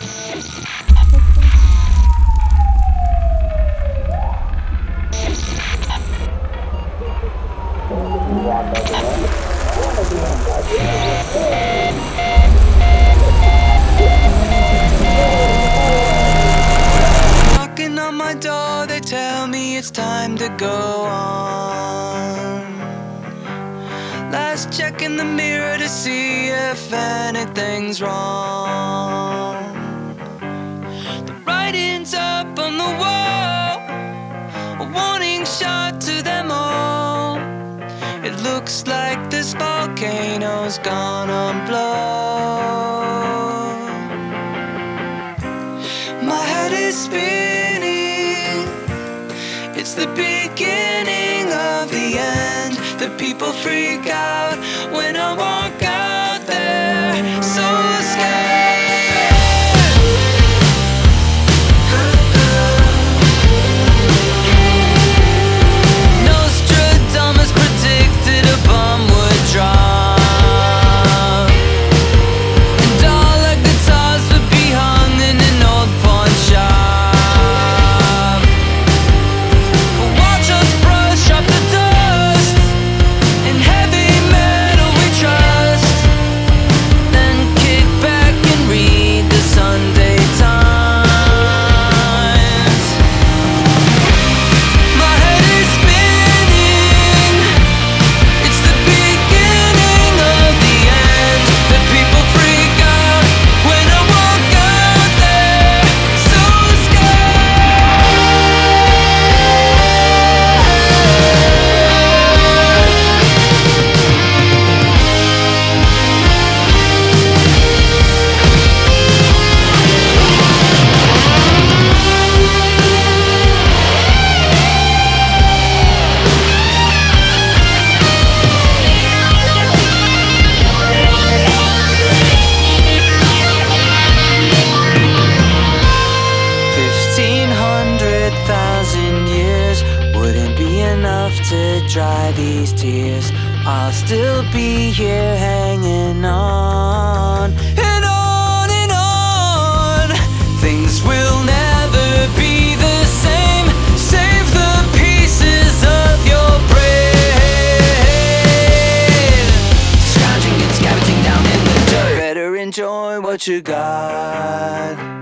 Knocking on my door, they tell me it's time to go on. Last check in the mirror to see if anything's wrong. The writing's up on the wall, a warning shot to them all. It looks like this volcano's gonna blow. My head is spinning, it's the beginning of the end. The people freak out when I walk out there, so scared. Nostradamus predicted a bomb would drop, and all the guitars would be hung in an old pawn shop. But watch us brush up the dust, in heavy metal we trust, then kick back and read the Sunday Times. My head is spinning, it's the beginning of the end. The people freak out when I walk out there, so years wouldn't be enough to dry these tears. I'll still be here hanging on and on and on. Things will never be the same. Save the pieces of your brain. Scrounging and scavenging down in the dirt. Better enjoy what you got.